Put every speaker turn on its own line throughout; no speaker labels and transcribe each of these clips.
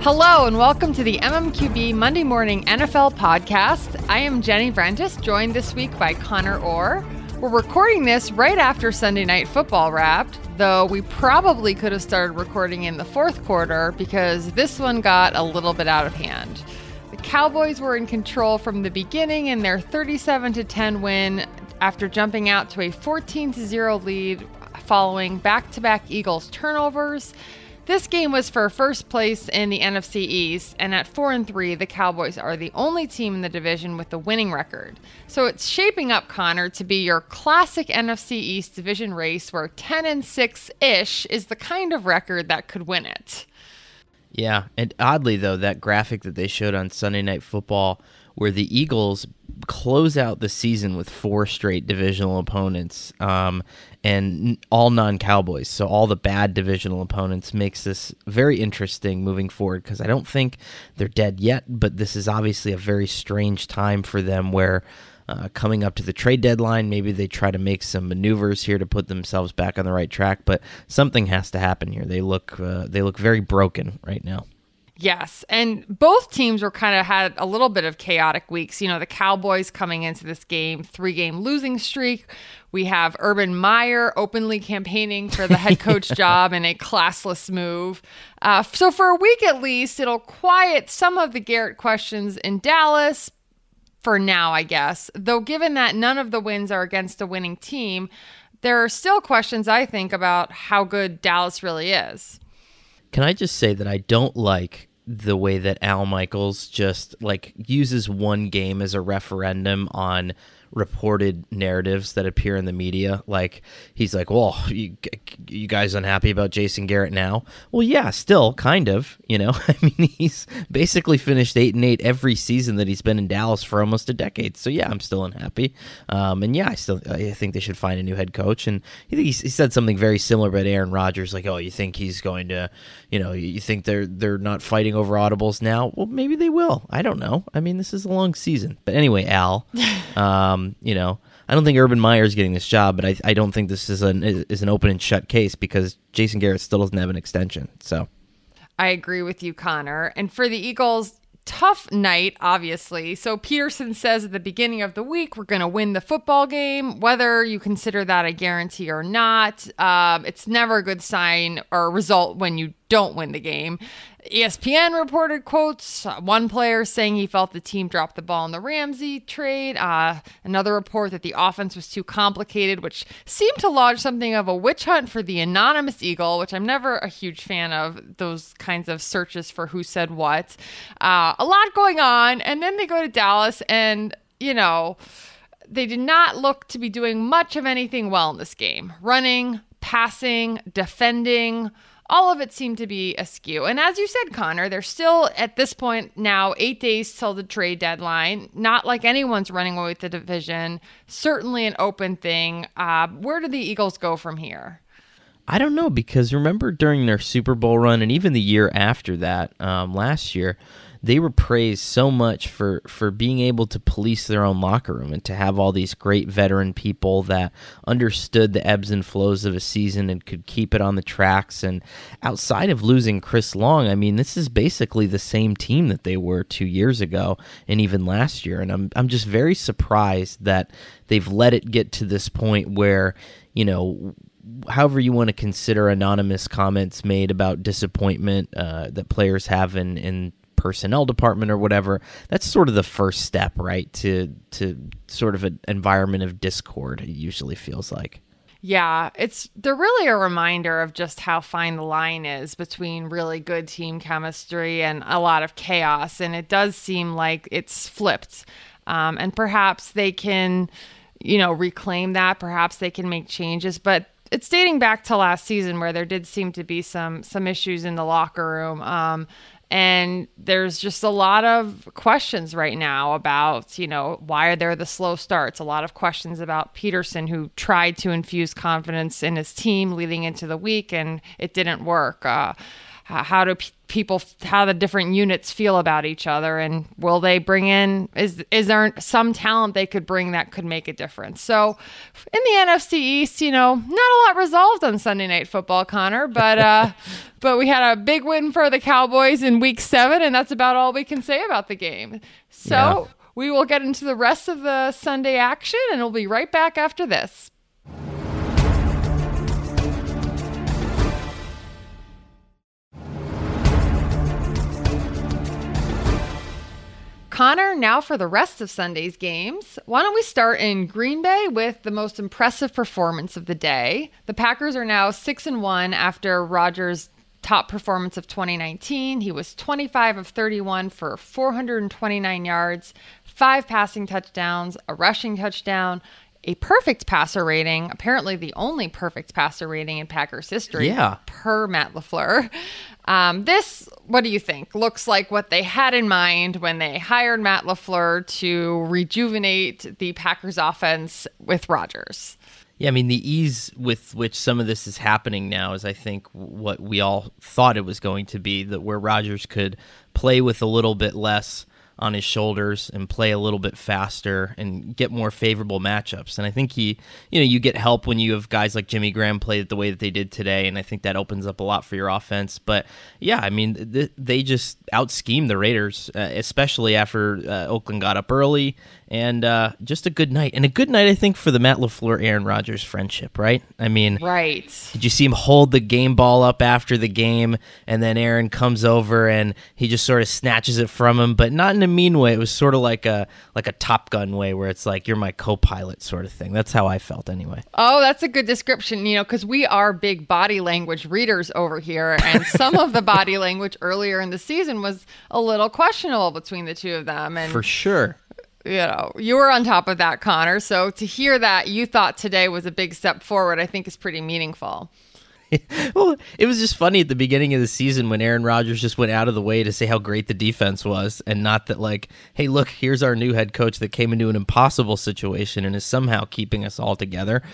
Hello and welcome to the MMQB Monday Morning NFL Podcast. I am Jenny Vrentis, joined this week by Connor Orr. We're recording this right after Sunday Night Football wrapped, though we probably could have started recording in the fourth quarter because this one got a little bit out of hand. The Cowboys were in control from the beginning in their 37-10 win after jumping out to a 14-0 lead following back-to-back Eagles turnovers. This game was for first place in the NFC East, and at 4-3, the Cowboys are the only team in the division with the winning record. So it's shaping up, Connor, to be your classic NFC East division race where 10-6-ish is the kind of record that could win it.
Yeah, and oddly, though, that graphic that they showed on Sunday Night Football where the Eagles close out the season with 4 straight divisional opponents, and all non-Cowboys. So all the bad divisional opponents makes this very interesting moving forward because I don't think they're dead yet, but this is obviously a very strange time for them where coming up to the trade deadline, maybe they try to make some maneuvers here to put themselves back on the right track, but something has to happen here. They look very broken right now.
Yes, and both teams were kind of had a little bit of chaotic weeks. You know, the Cowboys coming into this game, 3-game losing streak. We have Urban Meyer openly campaigning for the head coach job in a classless move. So for a week at least, it'll quiet some of the Garrett questions in Dallas for now, I guess. Though given that none of the wins are against a winning team, there are still questions, I think, about how good Dallas really is.
Can I just say that I don't like the way that Al Michaels just uses one game as a referendum on reported narratives that appear in the media. Like, he's like, well, you guys unhappy about Jason Garrett now? Well, yeah, still kind of, I mean, he's basically finished 8-8 every season that he's been in Dallas for almost a decade. So yeah, I'm still unhappy. And yeah, I think they should find a new head coach. And he said something very similar about Aaron Rodgers, like, oh, you think he's going to, you think they're not fighting over audibles now? Well, maybe they will. I don't know. I mean, this is a long season. But anyway, Al, I don't think Urban Meyer is getting this job, but I don't think this is an open and shut case because Jason Garrett still doesn't have an extension. So,
I agree with you, Connor. And for the Eagles, tough night, obviously. So Peterson says at the beginning of the week, we're going to win the football game, whether you consider that a guarantee or not. It's never a good sign or result when you don't win the game. ESPN reported quotes, one player saying he felt the team dropped the ball in the Ramsey trade. Another report that the offense was too complicated, which seemed to lodge something of a witch hunt for the anonymous Eagle, which I'm never a huge fan of those kinds of searches for who said what. A lot going on. And then they go to Dallas and, they did not look to be doing much of anything well in this game. Running, passing, defending, all of it seemed to be askew. And as you said, Connor, they're still at this point now 8 days till the trade deadline. Not like anyone's running away with the division. Certainly an open thing. Where do the Eagles go from here?
I don't know, because remember during their Super Bowl run and even the year after that, last year, they were praised so much for being able to police their own locker room and to have all these great veteran people that understood the ebbs and flows of a season and could keep it on the tracks. And outside of losing Chris Long, I mean, this is basically the same team that they were 2 years ago and even last year. And I'm just very surprised that they've let it get to this point where, however you want to consider anonymous comments made about disappointment that players have in personnel department or whatever, that's sort of the first step, right, to sort of an environment of discord, it usually feels like.
Yeah, they're really a reminder of just how fine the line is between really good team chemistry and a lot of chaos, and it does seem like it's flipped. And perhaps they can, reclaim that, perhaps they can make changes, but it's dating back to last season where there did seem to be some issues in the locker room. And there's just a lot of questions right now about, why are there the slow starts? A lot of questions about Peterson, who tried to infuse confidence in his team leading into the week, and it didn't work. how the different units feel about each other, and will they bring in, is there some talent they could bring that could make a difference? So in the NFC East, not a lot resolved on Sunday Night Football, Connor, but but we had a big win for the Cowboys in Week 7, and that's about all we can say about the game. So we will get into the rest of the Sunday action, and we'll be right back after this. Connor, now for the rest of Sunday's games. Why don't we start in Green Bay with the most impressive performance of the day? The Packers are now 6-1 after Rodgers' top performance of 2019. He was 25 of 31 for 429 yards, 5 passing touchdowns, a rushing touchdown, a perfect passer rating, apparently the only perfect passer rating in Packers history, per Matt LaFleur. This, what do you think? Looks like what they had in mind when they hired Matt LaFleur to rejuvenate the Packers offense with Rodgers.
Yeah, I mean, the ease with which some of this is happening now is, I think, what we all thought it was going to be, that where Rodgers could play with a little bit less on his shoulders and play a little bit faster and get more favorable matchups. And I think you get help when you have guys like Jimmy Graham play it the way that they did today, and I think that opens up a lot for your offense. But yeah, I mean, they just out-schemed the Raiders, especially after Oakland got up early, and just a good night. And a good night, I think, for the Matt LaFleur-Aaron Rodgers friendship, right? I mean,
right.
Did you see him hold the game ball up after the game, and then Aaron comes over and he just sort of snatches it from him, but not in a mean way. It was sort of like a Top Gun way, where it's like, you're my co-pilot sort of thing. That's how I felt anyway.
Oh, that's a good description, because we are big body language readers over here, and some of the body language earlier in the season was a little questionable between the two of them. And
for sure.
You were on top of that, Connor. So to hear that you thought today was a big step forward, I think is pretty meaningful.
Well, it was just funny at the beginning of the season when Aaron Rodgers just went out of the way to say how great the defense was, and not that, like, hey, look, here's our new head coach that came into an impossible situation and is somehow keeping us all together.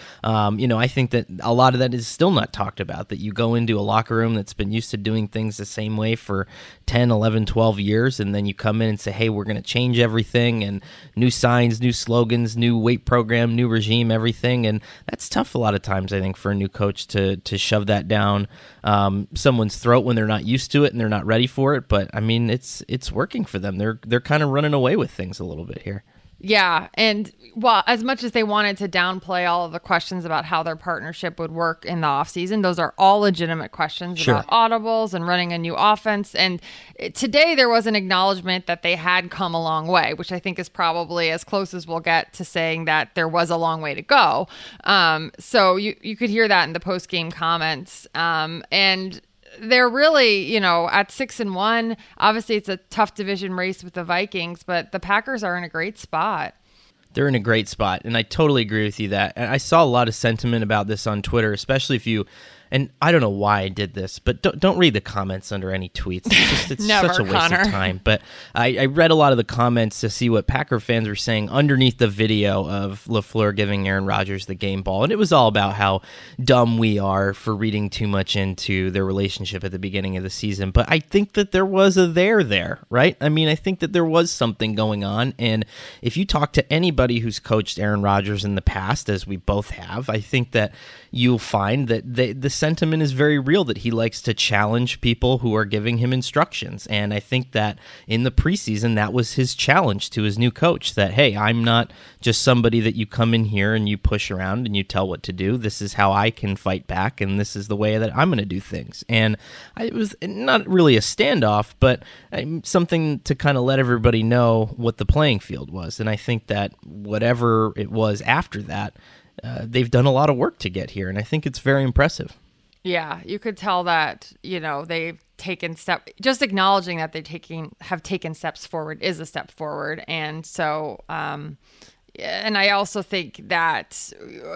I think that a lot of that is still not talked about, that you go into a locker room that's been used to doing things the same way for 10, 11, 12 years, and then you come in and say, hey, we're going to change everything, and new signs, new slogans, new weight program, new regime, everything. And that's tough a lot of times, I think, for a new coach to shove that down someone's throat when they're not used to it and they're not ready for it. But I mean, it's working for them. They're kind of running away with things a little bit here.
Yeah. And well, as much as they wanted to downplay all of the questions about how their partnership would work in the offseason, those are all legitimate questions about audibles and running a new offense. And today there was an acknowledgement that they had come a long way, which I think is probably as close as we'll get to saying that there was a long way to go. So you could hear that in the post-game comments. And they're really, at 6-1, obviously it's a tough division race with the Vikings, but the Packers are in a great spot.
They're in a great spot, and I totally agree with you that. And I saw a lot of sentiment about this on Twitter, especially if you, and I don't know why I did this, but don't read the comments under any tweets. It's
Never,
such a waste
Connor.
of time. But I read a lot of the comments to see what Packer fans were saying underneath the video of LaFleur giving Aaron Rodgers the game ball. And it was all about how dumb we are for reading too much into their relationship at the beginning of the season. But I think that there was a there, right? I mean, I think that there was something going on. And if you talk to anybody who's coached Aaron Rodgers in the past, as we both have, I think that you'll find that the sentiment is very real, that he likes to challenge people who are giving him instructions. And I think that in the preseason, that was his challenge to his new coach, that, hey, I'm not just somebody that you come in here and you push around and you tell what to do. This is how I can fight back, and this is the way that I'm going to do things. And it was not really a standoff, but something to kind of let everybody know what the playing field was. And I think that whatever it was after that, they've done a lot of work to get here, and I think it's very impressive.
Yeah, you could tell that, they've taken just acknowledging that have taken steps forward is a step forward. And so, and I also think that,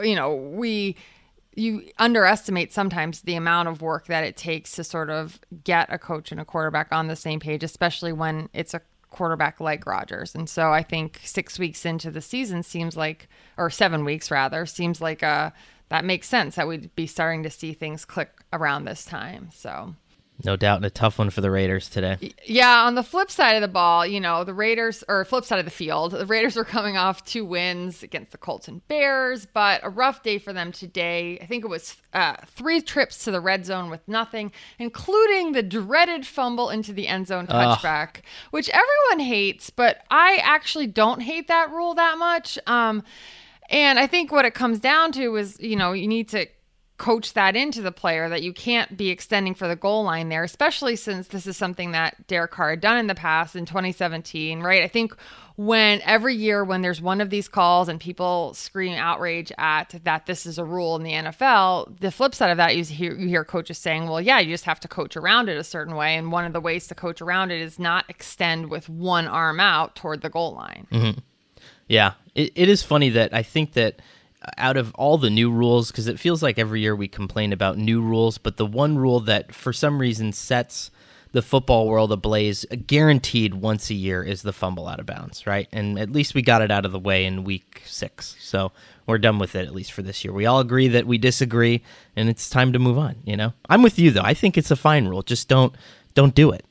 you underestimate sometimes the amount of work that it takes to sort of get a coach and a quarterback on the same page, especially when it's a quarterback like Rodgers. And so I think 6 weeks into the season or 7 weeks rather, seems like that makes sense that we'd be starting to see things click around this time. So
No doubt, and a tough one for the Raiders today.
Yeah, on the flip side of the ball, the Raiders, or flip side of the field, the Raiders are coming off 2 wins against the Colts and Bears, but a rough day for them today. I think it was 3 trips to the red zone with nothing, including the dreaded fumble into the end zone touchback, which everyone hates, but I actually don't hate that rule that much. And I think what it comes down to is, you need to coach that into the player that you can't be extending for the goal line there, especially since this is something that Derek Carr had done in the past in 2017, right? I think every year when there's one of these calls and people scream outrage at that this is a rule in the NFL, the flip side of that is you hear coaches saying, well, yeah, you just have to coach around it a certain way. And one of the ways to coach around it is not extend with one arm out toward the goal line.
Mm-hmm. Yeah, it is funny that I think that out of all the new rules, because it feels like every year we complain about new rules, but the one rule that for some reason sets the football world ablaze guaranteed once a year is the fumble out of bounds, right? And at least we got it out of the way in week 6. So we're done with it, at least for this year. We all agree that we disagree, and it's time to move on, I'm with you, though. I think it's a fine rule. Just don't do it,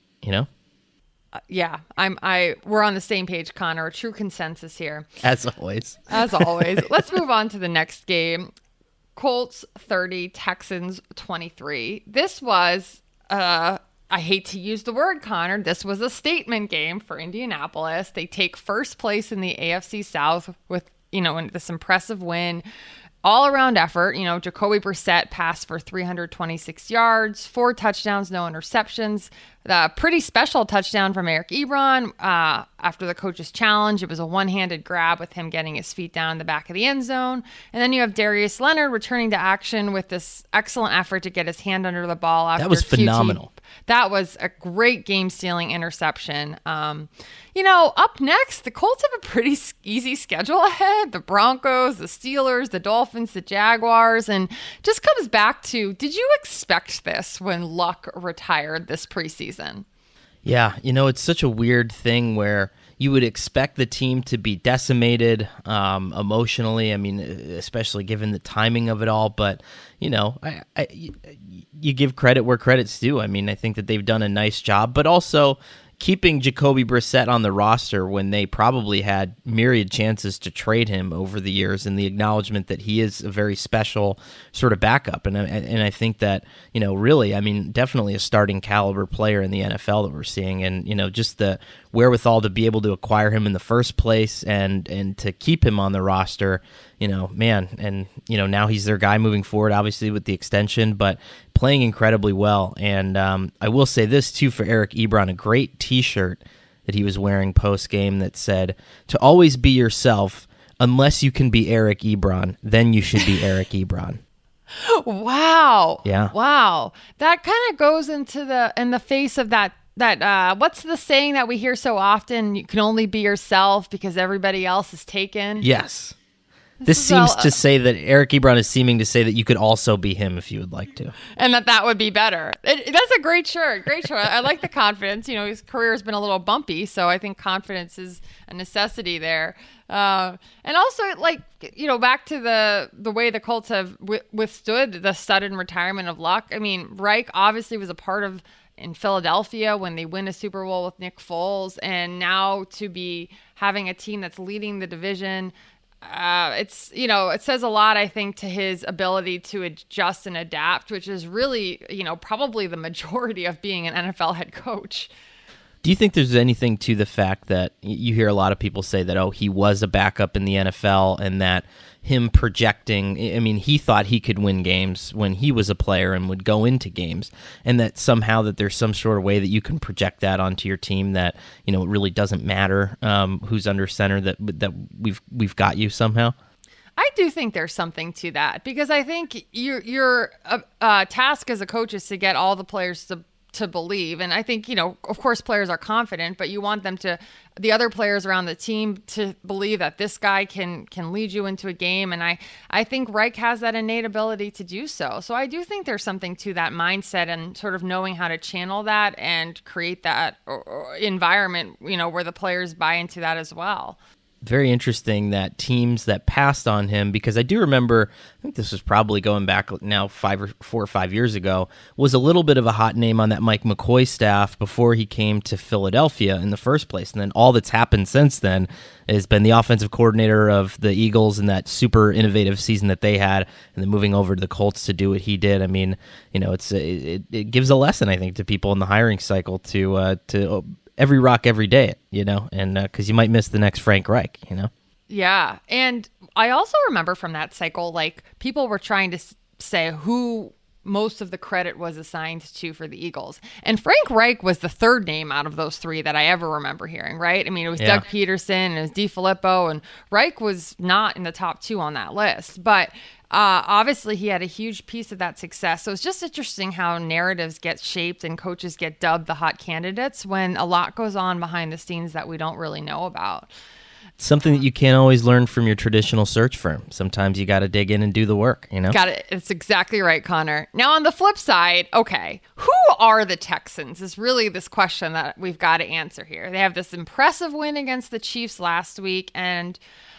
Yeah, we're on the same page, Connor. A true consensus here.
As always.
Let's move on to the next game. Colts 30, Texans 23. This was, I hate to use the word, Connor, this was a statement game for Indianapolis. They take first place in the AFC South with, this impressive win. All-around effort, Jacoby Brissett passed for 326 yards, 4 touchdowns, no interceptions. The pretty special touchdown from Eric Ebron after the coach's challenge. It was a one-handed grab with him getting his feet down in the back of the end zone. And then you have Darius Leonard returning to action with this excellent effort to get his hand under the ball. After
that was phenomenal.
That was a great game-stealing interception. Up next, the Colts have a pretty easy schedule ahead. The Broncos, the Steelers, the Dolphins, the Jaguars, and just comes back to, did you expect this when Luck retired this preseason?
Yeah, it's such a weird thing where you would expect the team to be decimated emotionally. I mean, especially given the timing of it all. But, you give credit where credit's due. I mean, I think that they've done a nice job, but also keeping Jacoby Brissett on the roster when they probably had myriad chances to trade him over the years, and the acknowledgement that he is a very special sort of backup. And I think that, really, I mean, definitely a starting caliber player in the NFL that we're seeing, and, just the wherewithal to be able to acquire him in the first place and to keep him on the roster, man. And, now he's their guy moving forward, obviously with the extension, but playing incredibly well. And I will say this too for Eric Ebron, a great t-shirt that he was wearing post-game that said, "To always be yourself, unless you can be Eric Ebron, then you should be Eric Ebron."
Wow.
Yeah.
Wow. That kind of goes in the face of that what's the saying that we hear so often? You can only be yourself because everybody else is taken.
Yes. This seems to say that Eric Ebron is seeming to say that you could also be him if you would like to.
And that would be better. That's a great shirt. Great shirt. I like the confidence. His career has been a little bumpy, so I think confidence is a necessity there. And also, back to the way the Colts have withstood the sudden retirement of Luck. I mean, Reich obviously was a part of in Philadelphia when they win a Super Bowl with Nick Foles, and now to be having a team that's leading the division, it says a lot, I think, to his ability to adjust and adapt, which is really, probably the majority of being an NFL head coach.
Do you think there's anything to the fact that you hear a lot of people say that, he was a backup in the NFL, and that him projecting, I mean, he thought he could win games when he was a player and would go into games, and that somehow that there's some sort of way that you can project that onto your team, that, it really doesn't matter who's under center, that we've got you somehow?
I do think there's something to that, because I think your task as a coach is to get all the players to believe. And I think, of course, players are confident, but you want the other players around the team to believe that this guy can lead you into a game. And I think Reich has that innate ability to do so. So I do think there's something to that mindset and sort of knowing how to channel that and create that environment, where the players buy into that as well.
very interesting that teams that passed on him, because I do remember, I think this was probably going back now 4 or 5 years ago, was a little bit of a hot name on that Mike McCoy staff before he came to Philadelphia in the first place. And then all that's happened since then has been the offensive coordinator of the Eagles in that super innovative season that they had, and then moving over to the Colts to do what he did. I mean, it gives a lesson, I think, to people in the hiring cycle to every rock every day, and because you might miss the next Frank Reich,
Yeah. And I also remember from that cycle, like, people were trying to say who most of the credit was assigned to for the Eagles. And Frank Reich was the third name out of those three that I ever remember hearing, right? I mean, it was Doug Peterson, and it was DeFilippo, and Reich was not in the top two on that list. But obviously, he had a huge piece of that success. So it's just interesting how narratives get shaped and coaches get dubbed the hot candidates when a lot goes on behind the scenes that we don't really know about.
Something that you can't always learn from your traditional search firm. Sometimes you got to dig in and do the work,
Got it. It's exactly right, Connor. Now, on the flip side, okay, who are the Texans is really this question that we've got to answer here. They have this impressive win against the Chiefs last week, and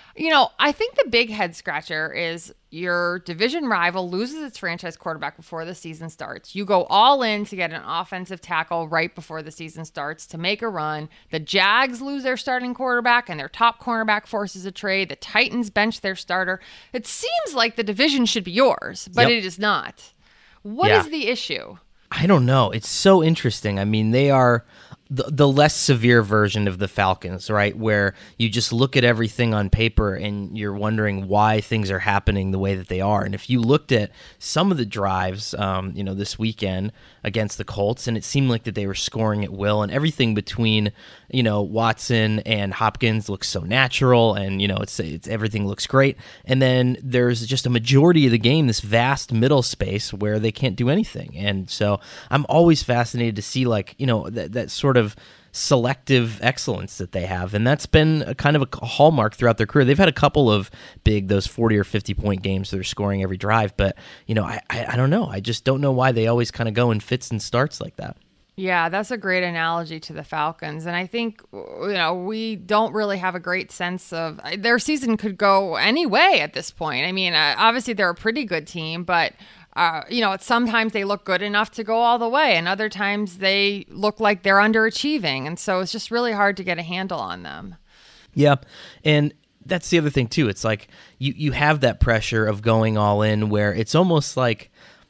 I think the big head scratcher is your division rival loses its franchise quarterback before the season starts. You go all in to get an offensive tackle right before the season starts to make a run. The Jags lose their starting quarterback and their top cornerback forces a trade. The Titans bench their starter. It seems like the division should be yours, but It is not. What is the issue?
I don't know. It's so interesting. I mean, they are the less severe version of the Falcons, right? Where you just look at everything on paper and you're wondering why things are happening the way that they are. And if you looked at some of the drives, this weekend against the Colts, and it seemed like that they were scoring at will, and everything between, Watson and Hopkins looks so natural, and, it's everything looks great. And then there's just a majority of the game, this vast middle space where they can't do anything. And so I'm always fascinated to see, that sort of selective excellence that they have, and that's been a kind of a hallmark throughout their career. They've had a couple of those 40 or 50 point games that they're scoring every drive, but I don't know. I just don't know why they always kind of go in fits and starts like that.
Yeah, that's a great analogy to the Falcons. And I think, we don't really have a great sense of their season could go any way at this point. I mean, obviously they're a pretty good team, but sometimes they look good enough to go all the way, and other times they look like they're underachieving. And so it's just really hard to get a handle on them.
Yeah. And that's the other thing too. It's like you have that pressure of going all in where it's almost like,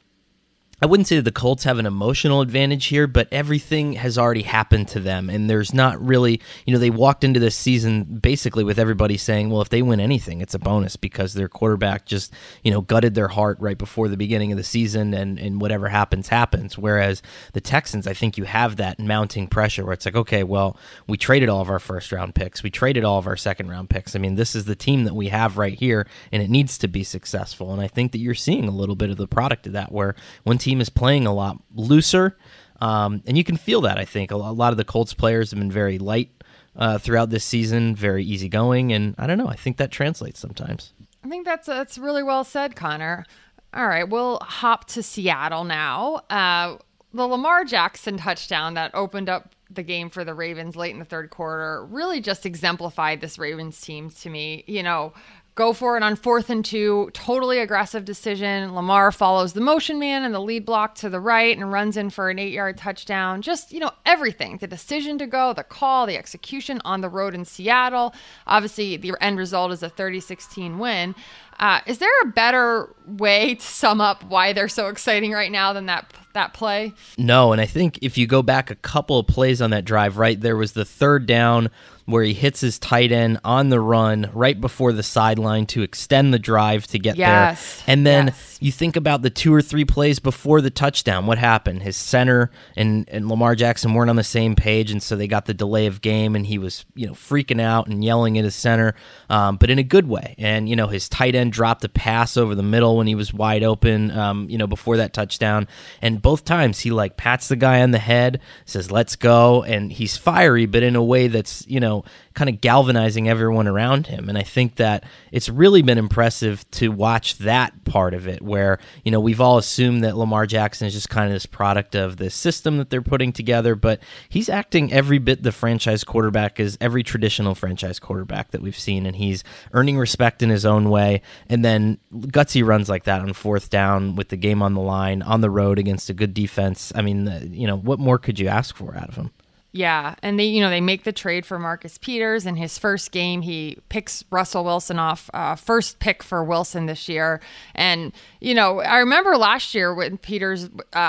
I wouldn't say that the Colts have an emotional advantage here, but everything has already happened to them, and there's not really, they walked into this season basically with everybody saying, well, if they win anything, it's a bonus because their quarterback just, gutted their heart right before the beginning of the season, and whatever happens, happens. Whereas the Texans, I think you have that mounting pressure where it's like, okay, well, we traded all of our first-round picks. We traded all of our second-round picks. I mean, this is the team that we have right here, and it needs to be successful. And I think that you're seeing a little bit of the product of that, where one team is playing a lot looser, and you can feel that. I think a lot of the Colts players have been very light throughout this season, very easygoing, and I don't know. I think that translates sometimes.
I think that's really well said, Connor. All right, we'll hop to Seattle now. The Lamar Jackson touchdown that opened up the game for the Ravens late in the third quarter really just exemplified this Ravens team to me. Go for it on 4th and 2, totally aggressive decision. Lamar follows the motion man and the lead block to the right and runs in for an 8-yard touchdown. Just, everything. The decision to go, the call, the execution on the road in Seattle. Obviously, the end result is a 30-16 win. Is there a better way to sum up why they're so exciting right now than that play?
No, and I think if you go back a couple of plays on that drive, right, there was the third down where he hits his tight end on the run right before the sideline to extend the drive to get there. And then you think about the 2 or 3 plays before the touchdown. What happened? His center and Lamar Jackson weren't on the same page, and so they got the delay of game, and he was freaking out and yelling at his center, but in a good way. And his tight end dropped a pass over the middle when he was wide open, before that touchdown. And both times he pats the guy on the head, says, let's go. And he's fiery, but in a way that's, kind of galvanizing everyone around him. And I think that it's really been impressive to watch that part of it where, we've all assumed that Lamar Jackson is just kind of this product of the system that they're putting together, but he's acting every bit the franchise quarterback as every traditional franchise quarterback that we've seen, and he's earning respect in his own way. And then gutsy runs like that on fourth down with the game on the line, on the road against a good defense. I mean, what more could you ask for out of him?
Yeah, and they make the trade for Marcus Peters. In his first game, he picks Russell Wilson off, first pick for Wilson this year. And, I remember last year when Peters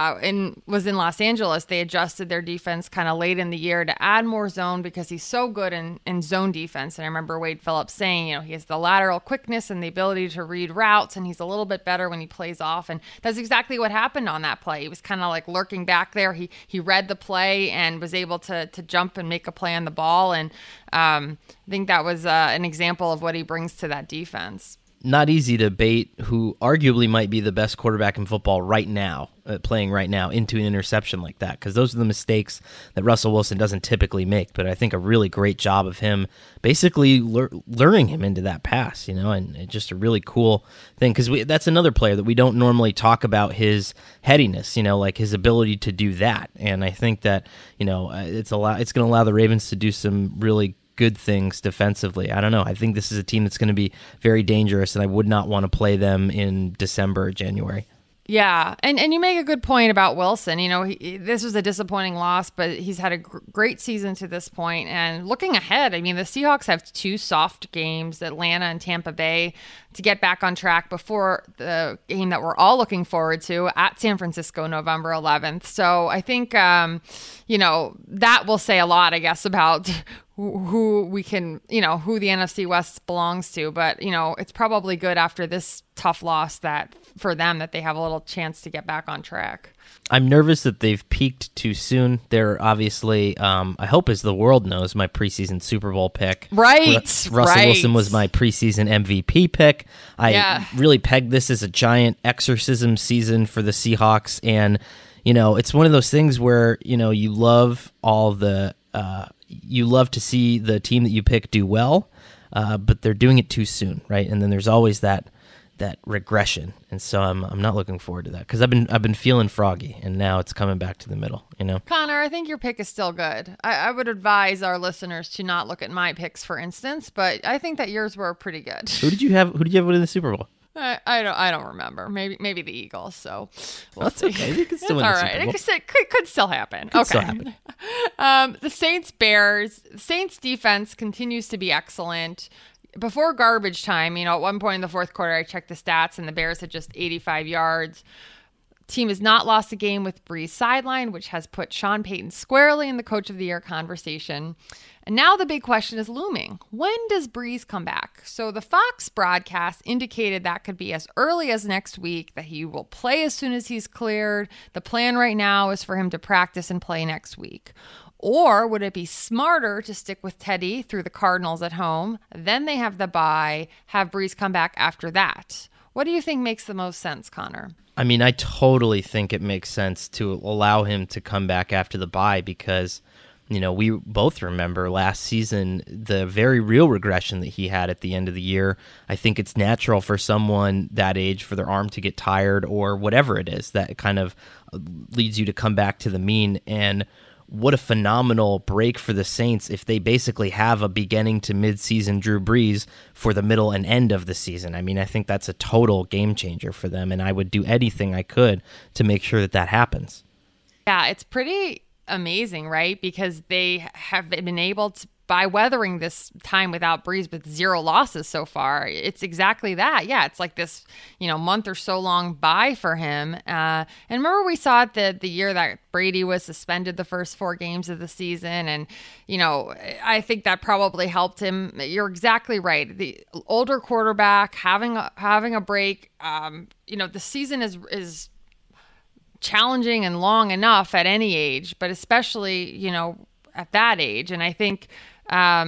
was in Los Angeles, they adjusted their defense kind of late in the year to add more zone because he's so good in zone defense. And I remember Wade Phillips saying, he has the lateral quickness and the ability to read routes, and he's a little bit better when he plays off. And that's exactly what happened on that play. He was kind of like lurking back there. He read the play and was able to jump and make a play on the ball. And I think that was an example of what he brings to that defense.
Not easy to bait who arguably might be the best quarterback in football right now, playing right now, into an interception like that, because those are the mistakes that Russell Wilson doesn't typically make. But I think a really great job of him basically luring him into that pass, and just a really cool thing, because that's another player that we don't normally talk about, his headiness, like his ability to do that. And I think that, it's going to allow the Ravens to do some really good things defensively. I don't know. I think this is a team that's going to be very dangerous, and I would not want to play them in December or January.
Yeah, and you make a good point about Wilson. This was a disappointing loss, but he's had a great season to this point. And looking ahead, the Seahawks have 2 soft games, Atlanta and Tampa Bay, to get back on track before the game that we're all looking forward to at San Francisco, November 11th. So I think, that will say a lot, I guess, about who we can, who the NFC West belongs to. But, it's probably good after this tough loss for them that they have a little chance to get back on track.
I'm nervous that they've peaked too soon. They're obviously, I hope as the world knows, my preseason Super Bowl pick.
Right.
Russell Wilson was my preseason MVP pick. I really pegged this as a giant exorcism season for the Seahawks. And, it's one of those things where, you love you love to see the team that you pick do well, but they're doing it too soon, right? And then there's always that regression, and so I'm not looking forward to that, because I've been feeling froggy, and now it's coming back to the middle.
Connor, I think your pick is still good. I would advise our listeners to not look at my picks, for instance, but I think that yours were pretty good.
Who did you have winning the Super Bowl?
I don't remember. Maybe the Eagles. So
that's see. Okay. You can still win
all
the
right.
Super Bowl.
It could still happen.
Could still happen.
The Saints-Bears. Saints defense continues to be excellent. Before garbage time, at one point in the fourth quarter, I checked the stats, and the Bears had just 85 yards. Team has not lost a game with Brees sidelined, which has put Sean Payton squarely in the Coach of the Year conversation. And now the big question is looming. When does Brees come back? So the Fox broadcast indicated that could be as early as next week, that he will play as soon as he's cleared. The plan right now is for him to practice and play next week. Or would it be smarter to stick with Teddy through the Cardinals at home? Then they have the bye, have Brees come back after that. What do you think makes the most sense, Connor?
I totally think it makes sense to allow him to come back after the bye, because, we both remember last season the very real regression that he had at the end of the year. I think it's natural for someone that age for their arm to get tired, or whatever it is that kind of leads you to come back to the mean. And what a phenomenal break for the Saints if they basically have a beginning to mid-season Drew Brees for the middle and end of the season. I think that's a total game changer for them, and I would do anything I could to make sure that happens. Yeah,
it's pretty amazing, right? Because they have been able to, by weathering this time without Brees with 0 losses so far, it's exactly that. Yeah, it's like this, month or so long bye for him. And remember we saw it the year that Brady was suspended the first 4 games of the season. And, I think that probably helped him. You're exactly right. The older quarterback having a break, the season is challenging and long enough at any age, but especially, at that age. And I think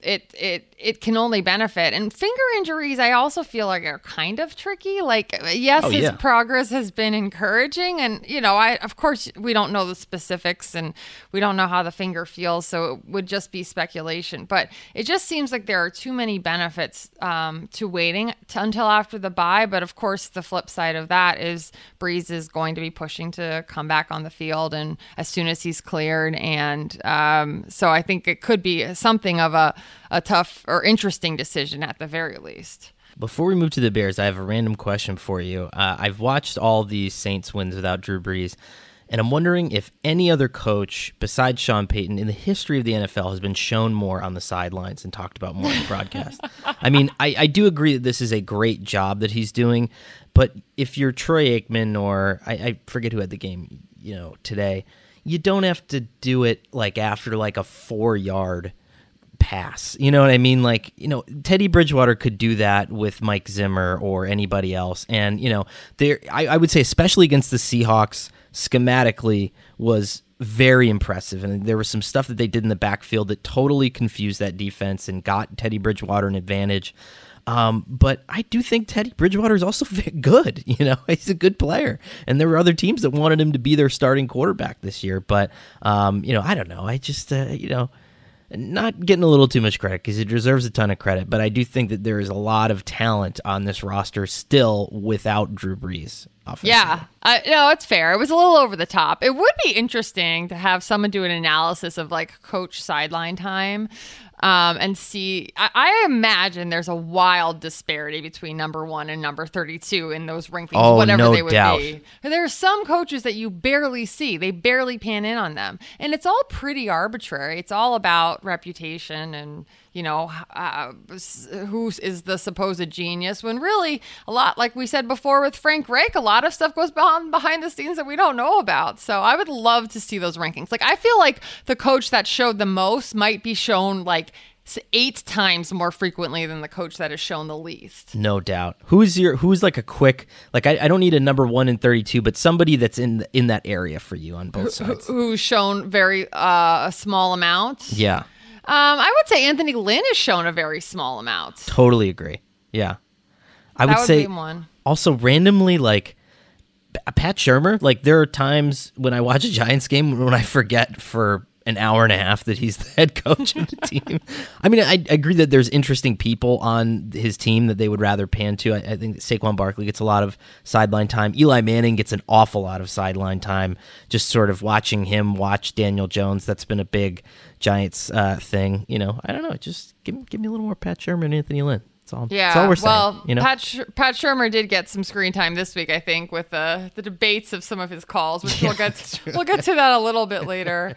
it can only benefit. And finger injuries, I also feel like are kind of tricky. Like, yes, his progress has been encouraging, and of course we don't know the specifics and we don't know how the finger feels, so it would just be speculation. But it just seems like there are too many benefits to waiting until after the bye. But of course, the flip side of that is Brees is going to be pushing to come back on the field, and as soon as he's cleared, and so I think it could be something of a tough or interesting decision at the very least.
Before we move to the Bears, I have a random question for you. I've watched all these Saints wins without Drew Brees, and I'm wondering if any other coach besides Sean Payton in the history of the NFL has been shown more on the sidelines and talked about more on the broadcast. I mean, I do agree that this is a great job that he's doing, but if you're Troy Aikman or I forget who had the game, today, you don't have to do it like after like a 4-yard pass. You know what I mean? Like, Teddy Bridgewater could do that with Mike Zimmer or anybody else. And, I would say, especially against the Seahawks, schematically was very impressive. And there was some stuff that they did in the backfield that totally confused that defense and got Teddy Bridgewater an advantage. But I do think Teddy Bridgewater is also very good. He's a good player, and there were other teams that wanted him to be their starting quarterback this year. But, I don't know. I just, not getting a little too much credit because he deserves a ton of credit. But I do think that there is a lot of talent on this roster still without Drew Brees.
Yeah, no, it's fair. It was a little over the top. It would be interesting to have someone do an analysis of like coach sideline time. And see, I imagine there's a wild disparity between number 1 and number 32 in those rankings, whatever they would be. There are some coaches that you barely see. They barely pan in on them. And it's all pretty arbitrary. It's all about reputation and, who is the supposed genius, when really a lot, like we said before with Frank Reich, a lot of stuff goes behind the scenes that we don't know about. So I would love to see those rankings. Like, I feel like the coach that showed the most might be shown like 8 times more frequently than the coach that is shown the least.
No doubt. Who's like a quick, like, I don't need a number 1 and 32, but somebody that's in that area for you on both sides.
Who's shown very a small amount?
Yeah.
I would say Anthony Lynn has shown a very small amount.
Totally agree. Yeah. I would say
be one.
Also randomly, like, Pat Shurmur, like, there are times when I watch a Giants game when I forget for an hour and a half that he's the head coach of the team. I mean, I agree that there's interesting people on his team that they would rather pan to. I think Saquon Barkley gets a lot of sideline time. Eli Manning gets an awful lot of sideline time. Just sort of watching him watch Daniel Jones. That's been a big Giants thing. I don't know. Just give me a little more Pat Shurmur and Anthony Lynn. That's all we're saying.
Well, Pat Shurmur did get some screen time this week, I think, with the debates of some of his calls, which we'll get to that a little bit later.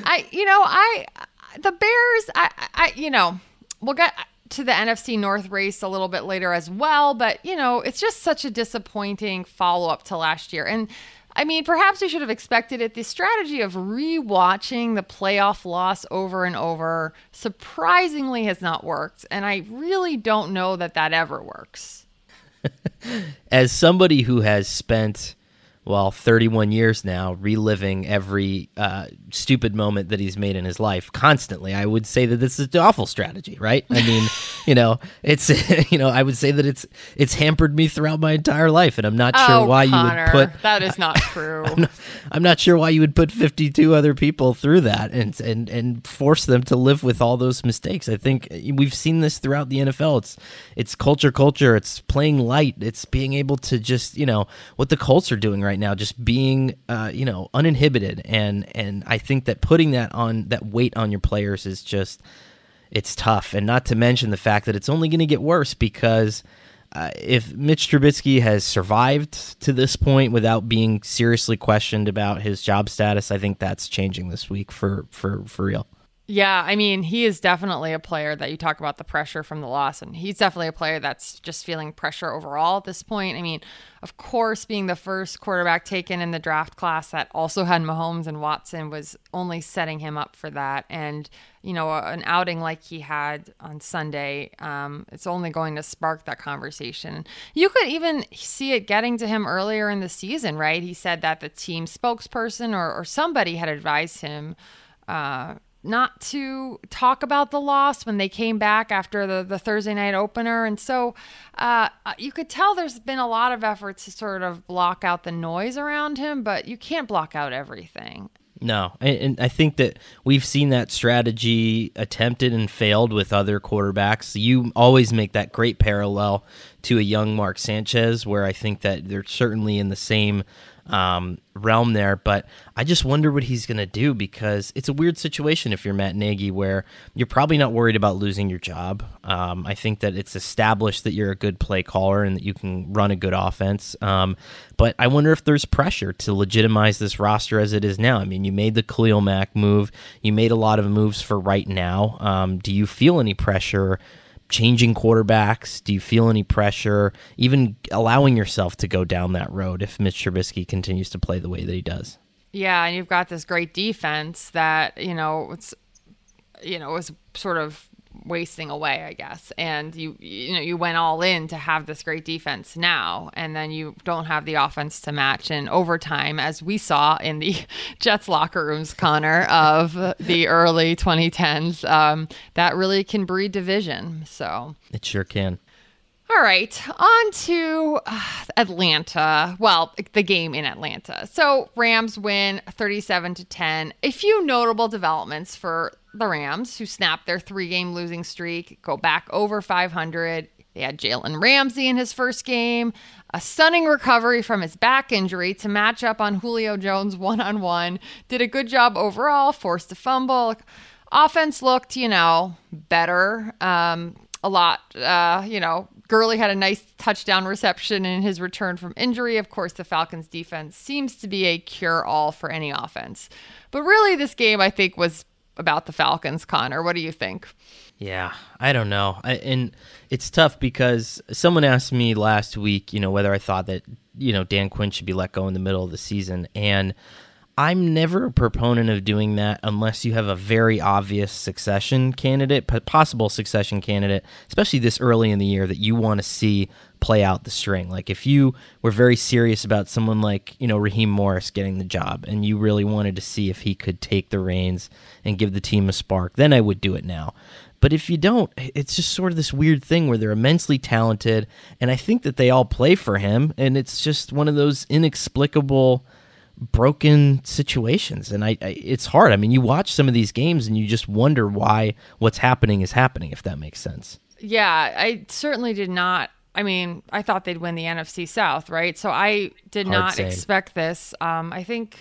The Bears, we'll get to the NFC North race a little bit later as well, but it's just such a disappointing follow-up to last year. And I mean, perhaps we should have expected it. The strategy of rewatching the playoff loss over and over surprisingly has not worked. And I really don't know that ever works.
As somebody who has spent, 31 years now reliving every stupid moment that he's made in his life constantly, I would say that this is an awful strategy, right? I mean, it's, I would say that it's hampered me throughout my entire life, and I'm not sure why
Connor,
you would put...
That is not true.
I'm not sure why you would put 52 other people through that and force them to live with all those mistakes. I think we've seen this throughout the NFL. It's culture. It's playing light. It's being able to just, what the Colts are doing right now, just being uninhibited, and I think that putting that weight on your players is just, it's tough. And not to mention the fact that it's only going to get worse, because if Mitch Trubisky has survived to this point without being seriously questioned about his job status, I think that's changing this week for real.
Yeah, I mean, he is definitely a player that you talk about the pressure from the loss, and he's definitely a player that's just feeling pressure overall at this point. I mean, of course, being the first quarterback taken in the draft class that also had Mahomes and Watson was only setting him up for that. And, an outing like he had on Sunday, it's only going to spark that conversation. You could even see it getting to him earlier in the season, right? He said that the team spokesperson or somebody had advised him not to talk about the loss when they came back after the Thursday night opener. And so you could tell there's been a lot of efforts to sort of block out the noise around him, but you can't block out everything.
No, and I think that we've seen that strategy attempted and failed with other quarterbacks. You always make that great parallel to a young Mark Sanchez, where I think that they're certainly in the same realm there, but I just wonder what he's going to do, because it's a weird situation if you're Matt Nagy, where you're probably not worried about losing your job. I think that it's established that you're a good play caller and that you can run a good offense, but I wonder if there's pressure to legitimize this roster as it is now. I mean, you made the Khalil Mack move, you made a lot of moves for right now. Do you feel any pressure changing quarterbacks? Do you feel any pressure even allowing yourself to go down that road if Mitch Trubisky continues to play the way that he does?
Yeah, and you've got this great defense that, it's was sort of wasting away, I guess. And you went all in to have this great defense now, and then you don't have the offense to match in overtime, as we saw in the Jets locker rooms, Connor, of the early 2010s. That really can breed division. So
it sure can.
All right, on to Atlanta. Well, the game in Atlanta. So Rams win 37-10. A few notable developments for the Rams, who snapped their 3-game losing streak, go back over 500. They had Jalen Ramsey in his first game, a stunning recovery from his back injury to match up on Julio Jones one-on-one. Did a good job overall, forced a fumble. Offense looked, better. A lot, Gurley had a nice touchdown reception in his return from injury. Of course, the Falcons defense seems to be a cure-all for any offense. But really, this game, I think, was about the Falcons. Connor, what do you think?
Yeah, I don't know. And it's tough because someone asked me last week, whether I thought that, Dan Quinn should be let go in the middle of the season. And I'm never a proponent of doing that unless you have a very obvious succession candidate, possible succession candidate, especially this early in the year, that you want to see play out the string. Like if you were very serious about someone like, Raheem Morris getting the job, and you really wanted to see if he could take the reins and give the team a spark, then I would do it now. But if you don't, it's just sort of this weird thing where they're immensely talented, and I think that they all play for him, and it's just one of those inexplicable broken situations. And it's hard. I mean, you watch some of these games and you just wonder why what's happening is happening, if that makes sense.
Yeah, I certainly did not. I mean, I thought they'd win the NFC South, right? So I did not expect this. I think,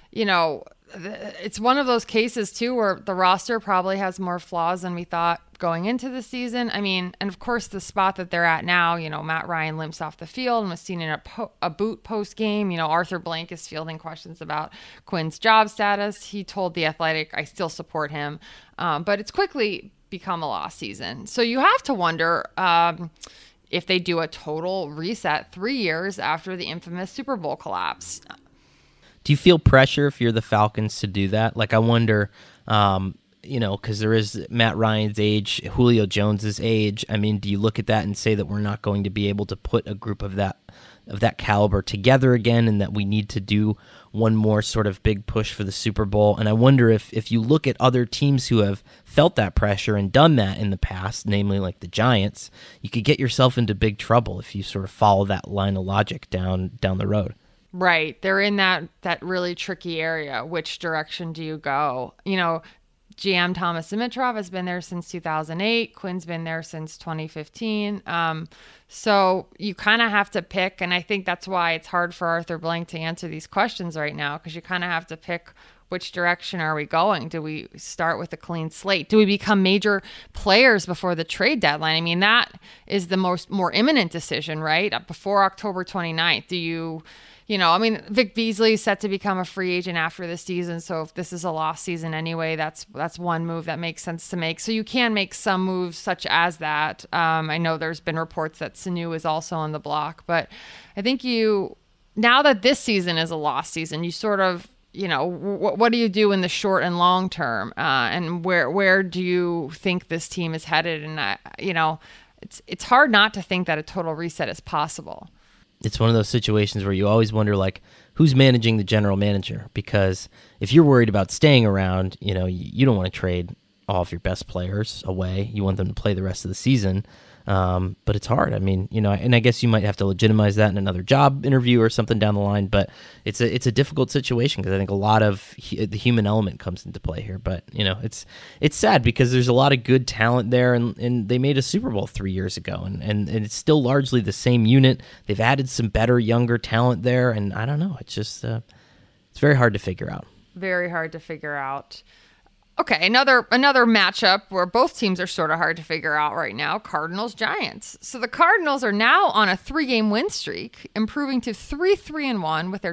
it's one of those cases too where the roster probably has more flaws than we thought going into the season. I mean, and of course the spot that they're at now, Matt Ryan limps off the field and was seen in a boot post game. Arthur Blank is fielding questions about Quinn's job status. He told The Athletic, I still support him. But it's quickly become a lost season. So you have to wonder if they do a total reset 3 years after the infamous Super Bowl collapse.
Do you feel pressure if you're the Falcons to do that? Like, I wonder, because there is Matt Ryan's age, Julio Jones's age. I mean, do you look at that and say that we're not going to be able to put a group of that caliber together again, and that we need to do one more sort of big push for the Super Bowl? And I wonder if you look at other teams who have felt that pressure and done that in the past, namely like the Giants, you could get yourself into big trouble if you sort of follow that line of logic down the road.
Right. They're in that really tricky area. Which direction do you go? GM Thomas Dimitrov has been there since 2008. Quinn's been there since 2015. So you kind of have to pick, and I think that's why it's hard for Arthur Blank to answer these questions right now, because you kind of have to pick which direction are we going. Do we start with a clean slate? Do we become major players before the trade deadline? I mean, that is the more imminent decision, right? Before October 29th. Do you... Vic Beasley is set to become a free agent after this season. So if this is a lost season anyway, that's one move that makes sense to make. So you can make some moves such as that. I know there's been reports that Sanu is also on the block, but I think now that this season is a lost season, you sort of, what do you do in the short and long term? And where do you think this team is headed? And, it's hard not to think that a total reset is possible.
It's one of those situations where you always wonder, like, who's managing the general manager? Because if you're worried about staying around, you don't want to trade all of your best players away. You want them to play the rest of the season. But it's hard. I mean, and I guess you might have to legitimize that in another job interview or something down the line, but it's a difficult situation because I think a lot of the human element comes into play here. But, it's sad because there's a lot of good talent there, and they made a Super Bowl 3 years ago, and it's still largely the same unit. They've added some better, younger talent there, and I don't know. It's just, it's very hard to figure out.
Very hard to figure out. Okay, another matchup where both teams are sort of hard to figure out right now, Cardinals-Giants. So the Cardinals are now on a 3-game win streak, improving to 3-1 with their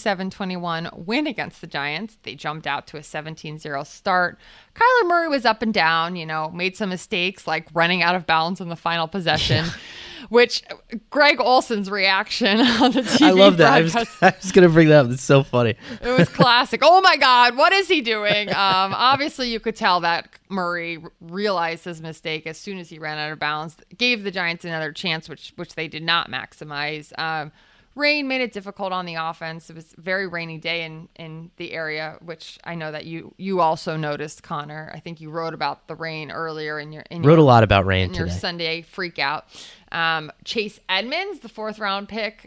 27-21 win against the Giants. They jumped out to a 17-0 start. Kyler Murray was up and down, made some mistakes like running out of bounds on the final possession. Yeah. Which Greg Olson's reaction on the TV
I love that. I was going to bring that up. It's so funny.
It was classic. Oh my God, what is he doing? Obviously, you could tell that Murray realized his mistake as soon as he ran out of bounds. Gave the Giants another chance, which they did not maximize. Rain made it difficult on the offense. It was a very rainy day in the area, which I know that you also noticed, Connor. I think you wrote about the rain earlier
wrote a lot about rain
in your
today.
Sunday freak out. Chase Edmonds, the 4th round pick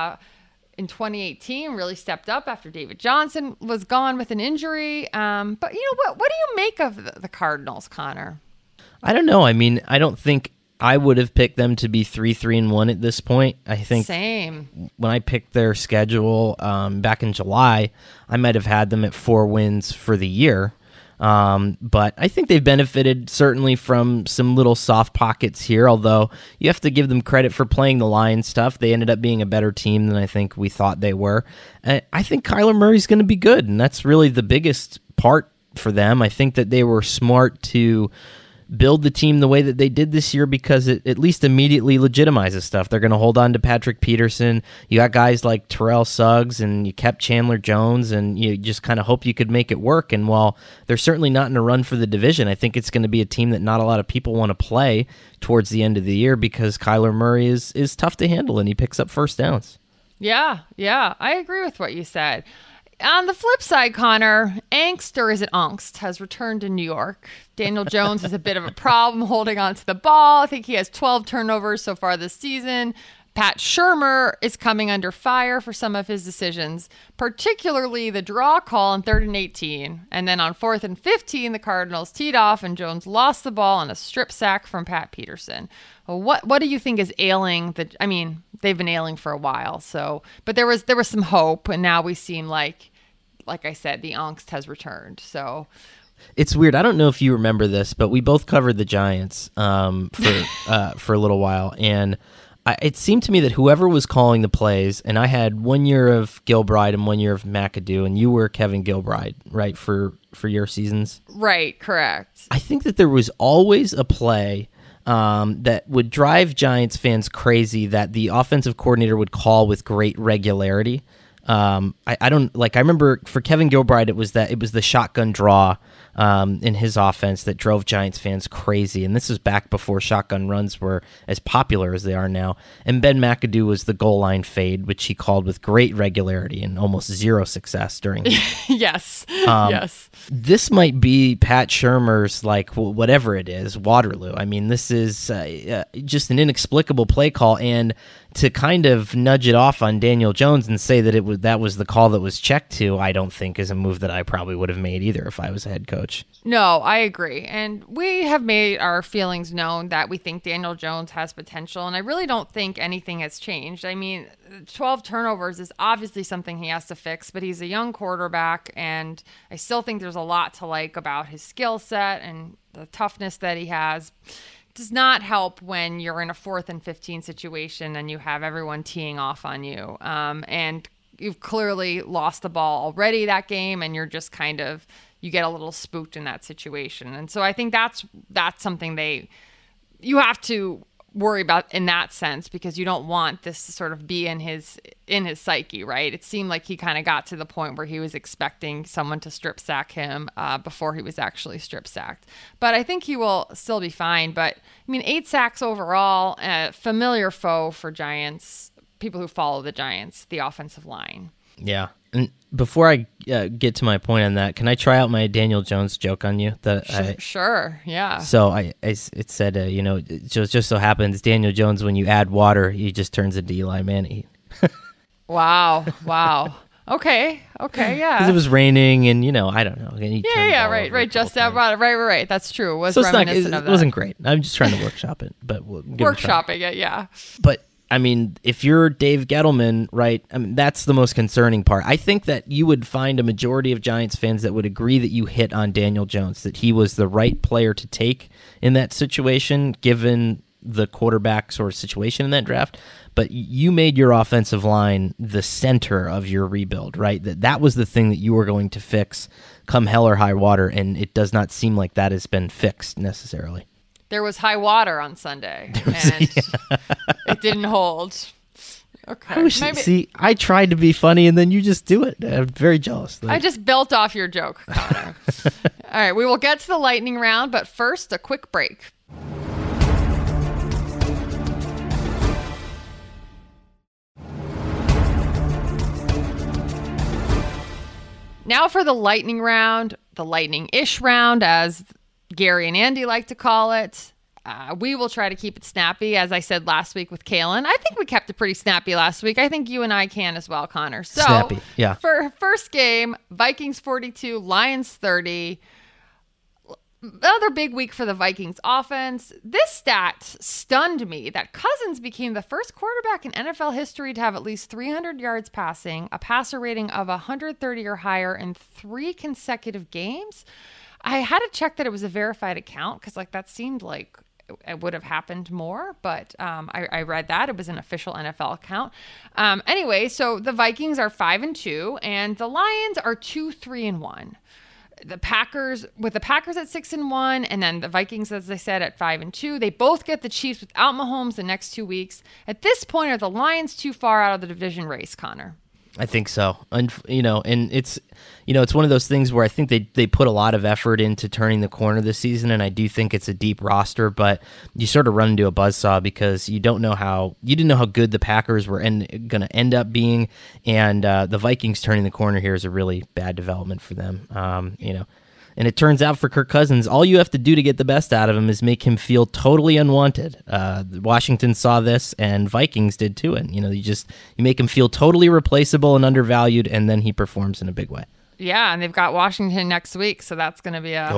in 2018, really stepped up after David Johnson was gone with an injury. But what do you make of the Cardinals, Connor?
I don't know. I mean, I don't think I would have picked them to be 3-1 at this point. I think
same.
When I picked their schedule back in July, I might have had them at 4 wins for the year. But I think they've benefited certainly from some little soft pockets here, although you have to give them credit for playing the Lions tough. They ended up being a better team than I think we thought they were. I think Kyler Murray's going to be good, and that's really the biggest part for them. I think that they were smart to build the team the way that they did this year because it at least immediately legitimizes stuff. They're going to hold on to Patrick Peterson. You got guys like Terrell Suggs, and you kept Chandler Jones, and you just kind of hope you could make it work. And while they're certainly not in a run for the division, I think it's going to be a team that not a lot of people want to play towards the end of the year because Kyler Murray is tough to handle, and he picks up first downs.
Yeah, I agree with what you said. On the flip side, Connor, angst, or is it angst, has returned to New York. Daniel Jones has a bit of a problem holding on to the ball. I think he has 12 turnovers so far this season. Pat Shurmur is coming under fire for some of his decisions, particularly the draw call on 3rd and 18. And then on 4th and 15, the Cardinals teed off and Jones lost the ball on a strip sack from Pat Peterson. Well, what do you think is ailing? They've been ailing for a while. But there was some hope, and now we seem like I said, the angst has returned. So
it's weird. I don't know if you remember this, but we both covered the Giants for a little while, and it seemed to me that whoever was calling the plays, and I had 1 year of Gilbride and 1 year of McAdoo, and you were Kevin Gilbride, right, for your seasons?
Right, correct.
I think that there was always a play that would drive Giants fans crazy that the offensive coordinator would call with great regularity. I remember for Kevin Gilbride, it was the shotgun draw in his offense that drove Giants fans crazy. And this is back before shotgun runs were as popular as they are now. And Ben McAdoo was the goal line fade, which he called with great regularity and almost zero success during.
Yes. Yes.
This might be Pat Shurmur's, whatever it is, Waterloo. I mean, this is just an inexplicable play call, and to kind of nudge it off on Daniel Jones and say that that was the call that was checked to, I don't think is a move that I probably would have made either if I was a head coach.
No, I agree. And we have made our feelings known that we think Daniel Jones has potential, and I really don't think anything has changed. I mean, 12 turnovers is obviously something he has to fix, but he's a young quarterback, and I still think there's a lot to like about his skill set and the toughness that he has. Does not help when you're in a 4th and 15 situation and you have everyone teeing off on you. And you've clearly lost the ball already that game, and you're just you get a little spooked in that situation. And so I think that's something you have to worry about in that sense, because you don't want this to sort of be in his psyche, right? It seemed like he kind of got to the point where he was expecting someone to strip sack him before he was actually strip sacked. But I think he will still be fine. But I mean, 8 sacks overall, familiar foe for Giants, people who follow the Giants, the offensive line.
Yeah. And before I get to my point on that, can I try out my Daniel Jones joke on you?
Sure. Yeah.
So it said, it just so happens Daniel Jones, when you add water, he just turns into Eli Manning.
Wow. Okay. Yeah.
Because it was raining, and I don't know.
Right. Just right. That's true. It was
so
reminiscent of that.
It wasn't great. I'm just trying to workshop it, but we'll give
workshopping it. Yeah.
But I mean, if you're Dave Gettleman, right? I mean, that's the most concerning part. I think that you would find a majority of Giants fans that would agree that you hit on Daniel Jones, that he was the right player to take in that situation, given the quarterback sort of situation in that draft. But you made your offensive line the center of your rebuild, right? That was the thing that you were going to fix come hell or high water, and it does not seem like that has been fixed necessarily.
There was high water on Sunday, and it didn't hold. Okay.
See, I tried to be funny, and then you just do it. I'm very jealous.
I just built off your joke, Connor. All right, we will get to the lightning round, but first, a quick break. Now for the lightning round, the lightning-ish round, as Gary and Andy like to call it. We will try to keep it snappy, as I said last week with Kalen. I think we kept it pretty snappy last week. I think you and I can as well, Connor. So,
snappy, yeah.
For first game, Vikings 42, Lions 30. Another big week for the Vikings offense. This stat stunned me that Cousins became the first quarterback in NFL history to have at least 300 yards passing, a passer rating of 130 or higher in 3 consecutive games. I had to check that it was a verified account because that seemed like it would have happened more, but I read that it was an official NFL account. Anyway, so the Vikings are 5-2 and the Lions are 2-3-1. The Packers at 6-1, and then the Vikings, as I said, at 5-2. They both get the Chiefs without Mahomes the next 2 weeks. At this point, are the Lions too far out of the division race, Connor?
I think so. And it's one of those things where I think they put a lot of effort into turning the corner this season, and I do think it's a deep roster, but you sort of run into a buzzsaw because you didn't know how good the Packers were going to end up being, and the Vikings turning the corner here is a really bad development for them. And it turns out for Kirk Cousins, all you have to do to get the best out of him is make him feel totally unwanted. Washington saw this, and Vikings did too. And you make him feel totally replaceable and undervalued, and then he performs in a big way.
Yeah, and they've got Washington next week, so that's going to be a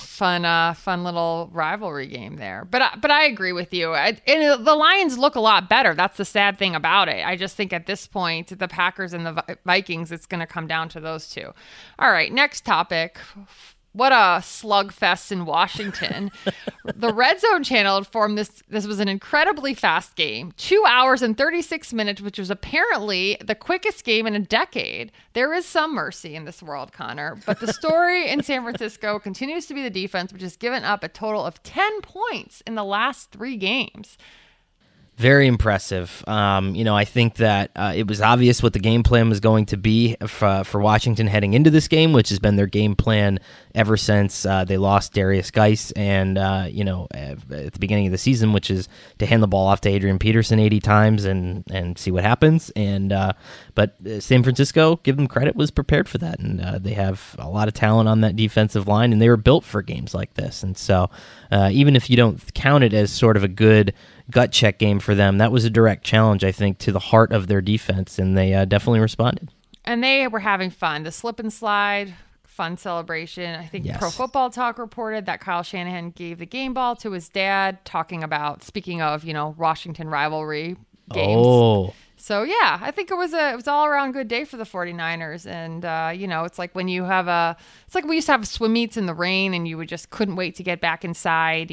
fun little rivalry game there. But I agree with you. And the Lions look a lot better. That's the sad thing about it. I just think at this point, the Packers and the Vikings, it's going to come down to those two. All right, next topic. What a slugfest in Washington. The Red Zone channel informed this was an incredibly fast game, 2 hours and 36 minutes, which was apparently the quickest game in a decade. There is some mercy in this world, Connor. But the story in San Francisco continues to be the defense, which has given up a total of 10 points in the last 3 games.
Very impressive. I think that it was obvious what the game plan was going to be for Washington heading into this game, which has been their game plan ever since they lost Darius Geis and, at the beginning of the season, which is to hand the ball off to Adrian Peterson 80 times and see what happens. But San Francisco, give them credit, was prepared for that. And they have a lot of talent on that defensive line, and they were built for games like this. And so even if you don't count it as sort of a good gut check game for them, that was a direct challenge, I think, to the heart of their defense, and they definitely responded. And
they were having fun. The slip and slide, fun celebration. I think Pro Football Talk reported that Kyle Shanahan gave the game ball to his dad, speaking of, Washington rivalry games.
Oh.
So, yeah, I think it was all around good day for the 49ers. And, it's like when it's like we used to have swim meets in the rain and you just couldn't wait to get back inside,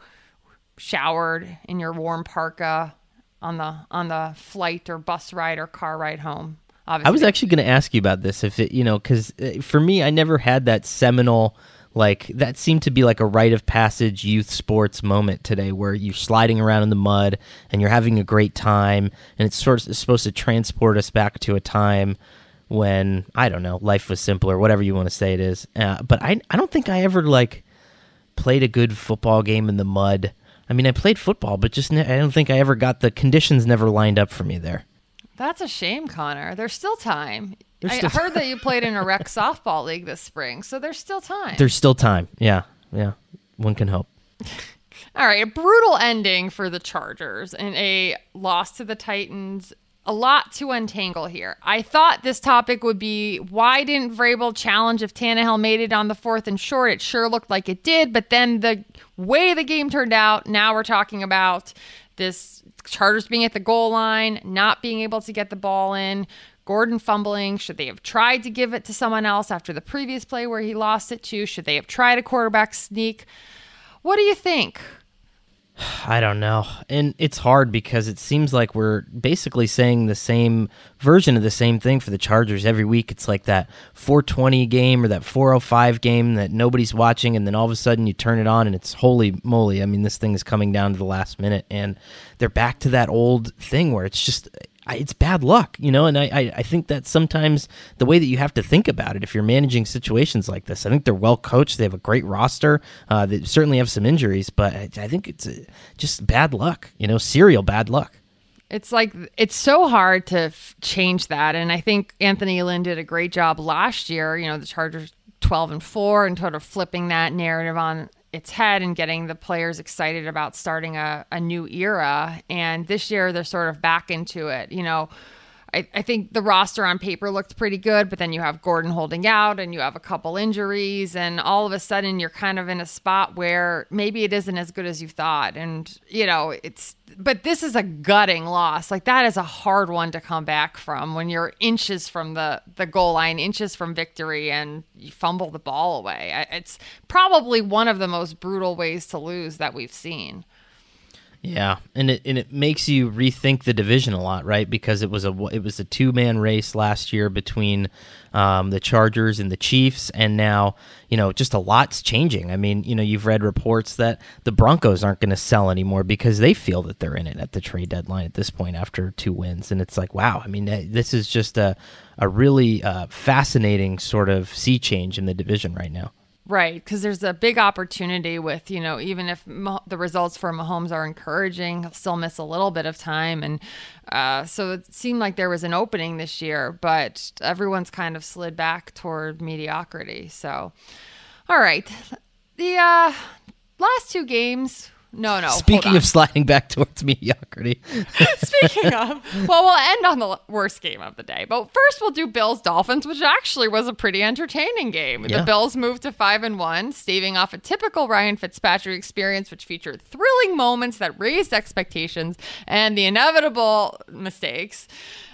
showered in your warm parka on the flight or bus ride or car ride home. Obviously.
I was actually going to ask you about this, if it, because for me, I never had that seminal, that seemed to be like a rite of passage youth sports moment today where you're sliding around in the mud and you're having a great time, and it's supposed to transport us back to a time when, I don't know, life was simpler, whatever you want to say it is. But I don't think I ever played a good football game in the mud. I mean, I played football, but I don't think I ever got the conditions never lined up for me there.
That's a shame, Connor. There's still time.
There's
I
still
heard that you played in a rec softball league this spring, so there's still time.
There's still time. Yeah. One can hope.
All right, a brutal ending for the Chargers and a loss to the Titans. A lot to untangle here. I thought this topic would be, why didn't Vrabel challenge if Tannehill made it on the 4th and short? It sure looked like it did, but then the way the game turned out, now we're talking about this Chargers being at the goal line, not being able to get the ball in, Gordon fumbling. Should they have tried to give it to someone else after the previous play where he lost it to? Should they have tried a quarterback sneak? What do you think?
I don't know. And it's hard because it seems like we're basically saying the same version of the same thing for the Chargers every week. It's like that 420 game or that 405 game that nobody's watching, and then all of a sudden you turn it on and it's holy moly. I mean, this thing is coming down to the last minute, and they're back to that old thing where it's just... it's bad luck, and I think that's sometimes the way that you have to think about it if you're managing situations like this. I think they're well coached. They have a great roster. They certainly have some injuries, but I think it's just bad luck, serial bad luck.
It's like, it's so hard to change that. And I think Anthony Lynn did a great job last year, the Chargers 12-4 and sort of flipping that narrative on its head and getting the players excited about starting a new era. And this year they're sort of back into it. I think the roster on paper looked pretty good, but then you have Gordon holding out and you have a couple injuries, and all of a sudden you're kind of in a spot where maybe it isn't as good as you thought. And, but this is a gutting loss. Like, that is a hard one to come back from when you're inches from the goal line, inches from victory, and you fumble the ball away. It's probably one of the most brutal ways to lose that we've seen.
Yeah, and it makes you rethink the division a lot, right? Because it was a 2-man race last year between the Chargers and the Chiefs, and now just a lot's changing. I mean, you've read reports that the Broncos aren't going to sell anymore because they feel that they're in it at the trade deadline at this point after 2 wins, and it's like, wow. I mean, this is just a really fascinating sort of sea change in the division right now.
Right, because there's a big opportunity with, even if the results for Mahomes are encouraging, he'll still miss a little bit of time. And so it seemed like there was an opening this year, but everyone's kind of slid back toward mediocrity. So, all right. The last 2 games... No.
Speaking of sliding back towards mediocrity.
Speaking of, well, we'll end on the worst game of the day. But first we'll do Bills-Dolphins, which actually was a pretty entertaining game. Yeah. The Bills moved to 5-1, staving off a typical Ryan Fitzpatrick experience, which featured thrilling moments that raised expectations and the inevitable mistakes.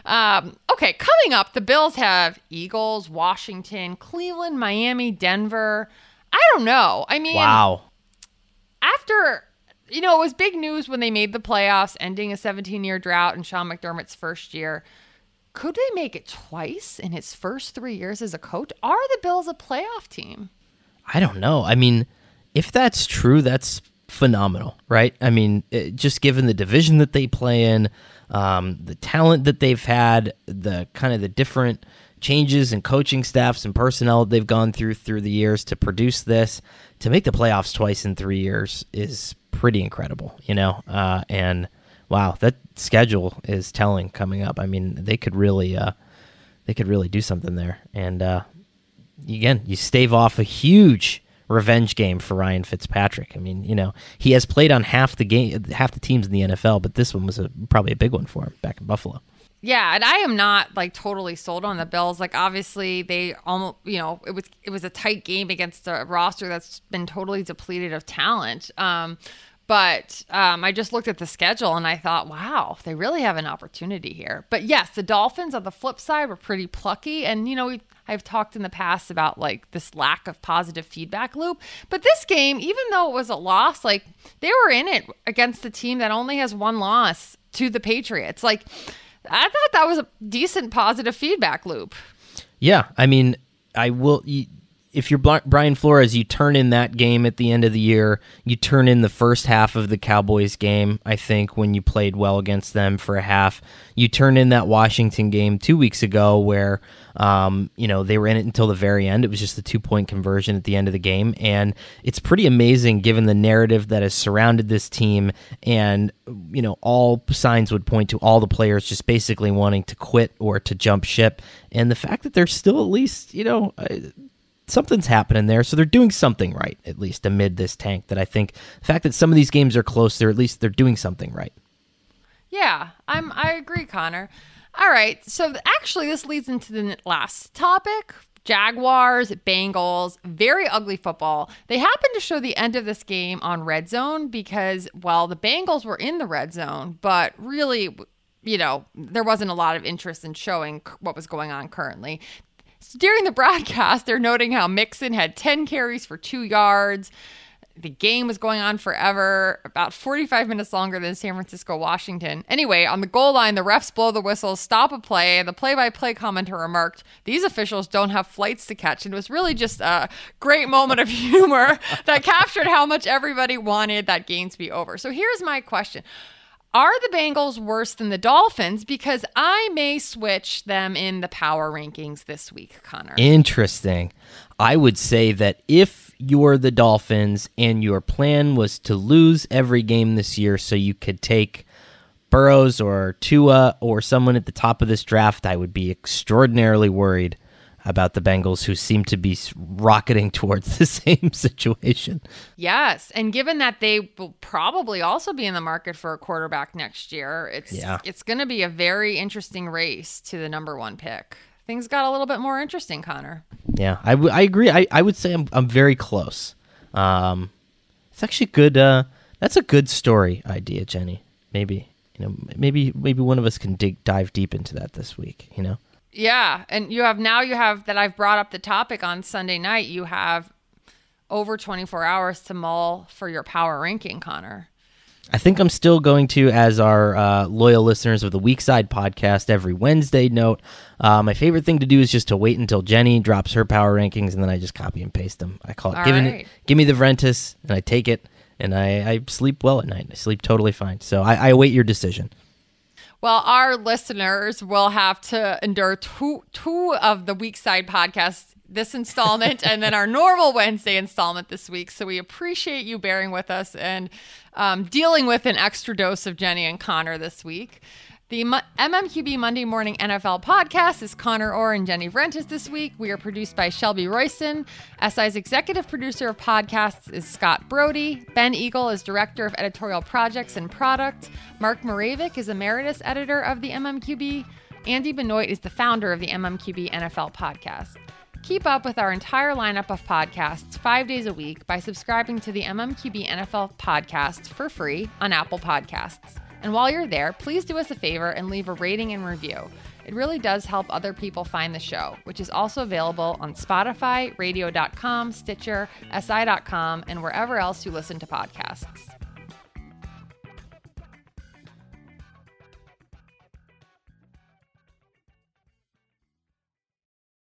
Okay, coming up, the Bills have Eagles, Washington, Cleveland, Miami, Denver. I don't know. I mean,
wow.
After... it was big news when they made the playoffs, ending a 17-year drought in Sean McDermott's first year. Could they make it twice in his first 3 years as a coach? Are the Bills a playoff team?
I don't know. I mean, if that's true, that's phenomenal, right? I mean, just given the division that they play in, the talent that they've had, the kind of the different changes in coaching staffs and personnel they've gone through the years to produce this, to make the playoffs twice in 3 years is pretty incredible, and wow, that schedule is telling coming up. I mean, they could really do something there. And again, you stave off a huge revenge game for Ryan Fitzpatrick. I mean, he has played on half the teams in the NFL, but this one was probably a big one for him back in Buffalo.
Yeah, and I am not totally sold on the Bills. Obviously they almost, it was a tight game against a roster that's been totally depleted of talent. But I just looked at the schedule and I thought, wow, they really have an opportunity here. But yes, the Dolphins on the flip side were pretty plucky. And, I've talked in the past about this lack of positive feedback loop. But this game, even though it was a loss, they were in it against the team that only has 1 loss to the Patriots. I thought that was a decent positive feedback loop.
Yeah, I mean, if you're Brian Flores, you turn in that game at the end of the year. You turn in the first half of the Cowboys game, I think, when you played well against them for a half. You turn in that Washington game 2 weeks ago where, they were in it until the very end. It was just a 2-point conversion at the end of the game. And it's pretty amazing given the narrative that has surrounded this team. And, all signs would point to all the players just basically wanting to quit or to jump ship. And the fact that they're still at least, something's happening there, so they're doing something right, at least amid this tank. That I think the fact that some of these games are close, they're doing something right.
Yeah, I agree, Connor. All right, so actually this leads into the last topic. Jaguars, Bengals, very ugly football. They happened to show the end of this game on Red Zone because, the Bengals were in the red zone, but really, there wasn't a lot of interest in showing what was going on currently. So during the broadcast, they're noting how Mixon had 10 carries for 2 yards. The game was going on forever, about 45 minutes longer than San Francisco, Washington. Anyway, on the goal line, the refs blow the whistle, stop a play, and the play-by-play commentator remarked, "These officials don't have flights to catch." And it was really just a great moment of humor that captured how much everybody wanted that game to be over. So here's my question. Are the Bengals worse than the Dolphins? Because I may switch them in the power rankings this week, Connor.
Interesting. I would say that if you're the Dolphins and your plan was to lose every game this year so you could take Burrows or Tua or someone at the top of this draft, I would be extraordinarily worried about the Bengals, who seem to be rocketing towards the same situation.
Yes, and given that they will probably also be in the market for a quarterback next year, it's going to be a very interesting race to the number 1 pick. Things got a little bit more interesting, Connor.
Yeah, I agree. I would say I'm very close. It's actually good. That's a good story idea, Jenny. Maybe one of us can dive deep into that this week.
Yeah, and you have that I've brought up the topic on Sunday night, you have over 24 hours to mull for your power ranking, Connor.
I think I'm still going to, as our loyal listeners of the Weekside podcast every Wednesday note, my favorite thing to do is just to wait until Jenny drops her power rankings, and then I just copy and paste them. I call it give me the Ventus, and I take it, and I sleep well at night. I sleep totally fine. So I await your decision.
Well, our listeners will have to endure two of the Weekside podcasts this installment and then our normal Wednesday installment this week. So we appreciate you bearing with us and dealing with an extra dose of Jenny and Connor this week. The MMQB Monday Morning NFL podcast is Connor Orr and Jenny Vrentis this week. We are produced by Shelby Royston. SI's executive producer of podcasts is Scott Brody. Ben Eagle is director of editorial projects and product. Mark Moravik is emeritus editor of the MMQB. Andy Benoit is the founder of the MMQB NFL podcast. Keep up with our entire lineup of podcasts 5 days a week by subscribing to the MMQB NFL podcast for free on Apple Podcasts. And while you're there, please do us a favor and leave a rating and review. It really does help other people find the show, which is also available on Spotify, radio.com, Stitcher, si.com, and wherever else you listen to podcasts.